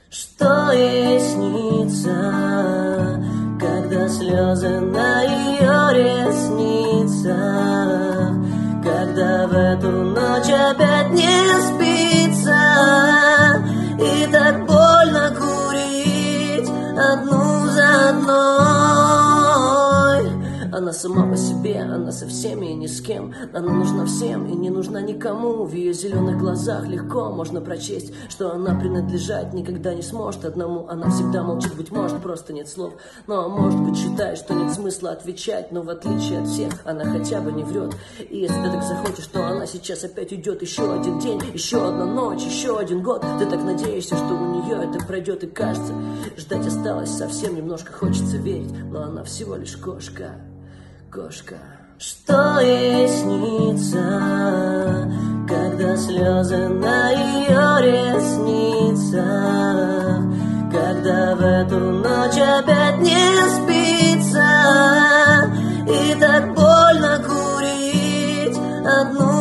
Что ей снится, когда слезы на ее ресницах, когда в эту ночь опять не спится, и так больно курить одну за одной. Она сама по себе, она со всеми и ни с кем. Она нужна всем и не нужна никому. В ее зеленых глазах легко можно прочесть, что она принадлежать никогда не сможет одному. Она всегда молчит, быть может, просто нет слов. Но, может быть, считает, что нет смысла отвечать. Но в отличие от всех, она хотя бы не врет. И если ты так захочешь, то она сейчас опять уйдет. Еще один день, еще одна ночь, еще один год. Ты так надеешься, что у нее это пройдет. И кажется, ждать осталось совсем немножко. Хочется верить, но она всего лишь кошка. Кошка. Что ей снится, когда слезы на ее ресницах, когда в эту ночь опять не спится, и так больно курить одну